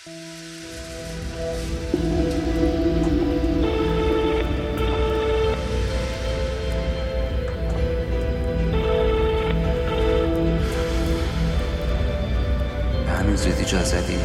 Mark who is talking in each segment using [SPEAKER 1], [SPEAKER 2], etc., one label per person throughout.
[SPEAKER 1] هنوز زودی جا زدی.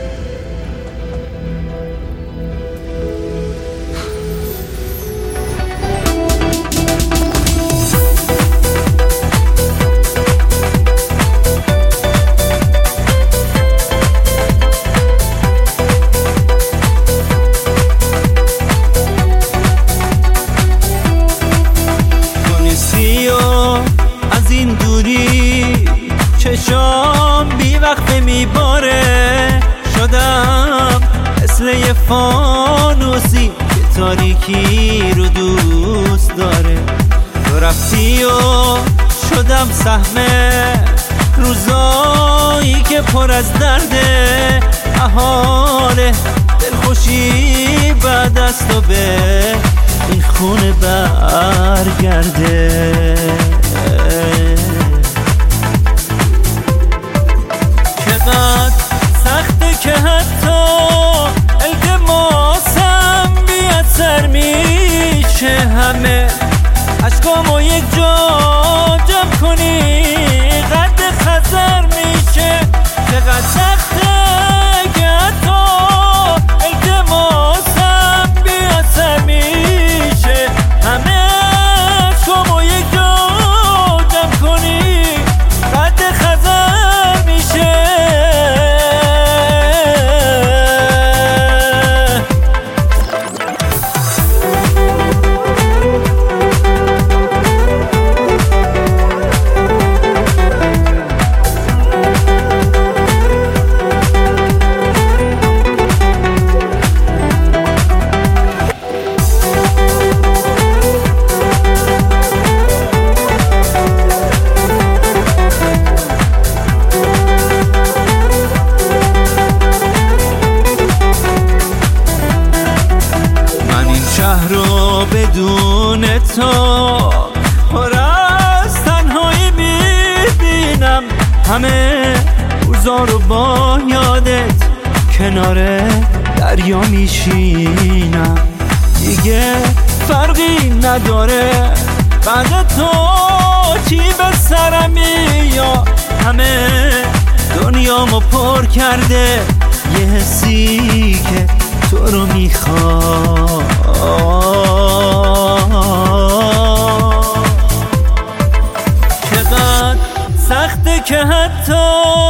[SPEAKER 2] از این دوری چشام بی وقت میباره، شدم مثل یه فانوسی که تاریکی رو دوست داره. تو رفتی و شدم سهم روزایی که پر از درده، احال دلخوشی بعد از تو به این خونه برگرده. چقدر سخته که حتی التماسم بیاد سر میشه، همه عشقامو یک جا جمع کنی قد خزر میشه. چقدر سخته که حتی التماسم بیاد سر میشه، همه عشقامو یک جا جمع کنی قد خزر میشه. رو بدون تو پر از تنهایی میبینم، همه روزا رو با یادت کنار دریا میشینم. دیگه فرقی نداره بعد تو چی به سرم میاد، همه دنیامو پر کرده یه حسی که تو رو میخواد. چقدر سخته که حتی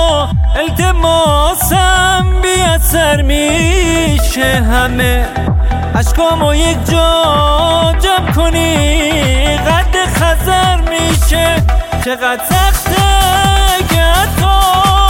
[SPEAKER 2] التماسم بیاد سر میشه، همه عشقامو یک جا جمع کنی قد خزر میشه. چقدر سخته که حتی